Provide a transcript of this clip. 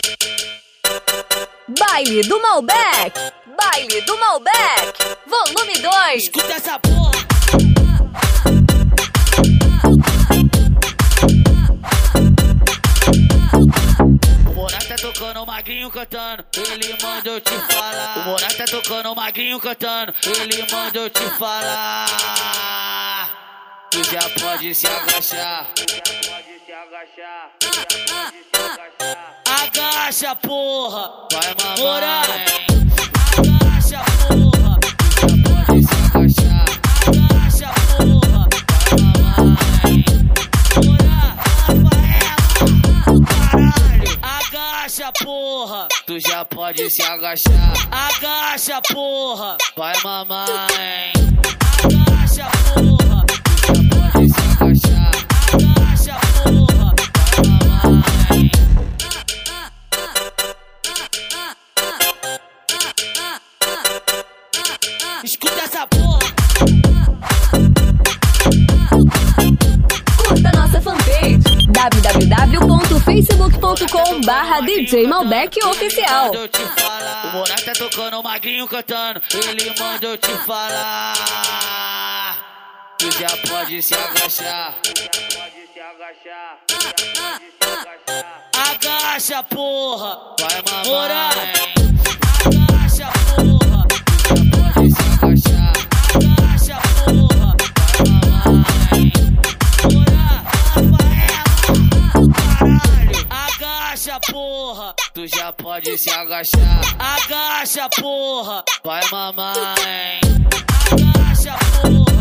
Baile do Malbec, Baile do Malbec, volume 2. Escuta essa porra. O Morato tá tocando, o Magrinho cantando, ele manda eu te falar. O Morato tá tocando, o Magrinho cantando, ele manda eu te falar. Tu já pode se agachar. Agacha, porra. Vai, mamãe. Agacha, porra. Tu já pode se agachar. Agacha, porra. Vai, mamãe. Caralho. Agacha, porra. Tu já pode se agachar. Agacha, porra. Vai, mamãe. Agacha, porra. Tu já pode se agachar. Agacha, porra. Vai, mamãe. Escuta essa porra. Curta nossa fanpage www.facebook.com/DJ Malbec Oficial. O Morato tá tocando, o Magrinho cantando, ele manda eu te falar. Tu já pode se agachar. Agacha, porra. Vai, mamãe. Agacha, porra. Tu já pode se agachar. Agacha, porra. Vai, mamãe. Agacha, porra. Tu já pode se agachar. Agacha, porra. Vai, mamãe. Agacha, porra.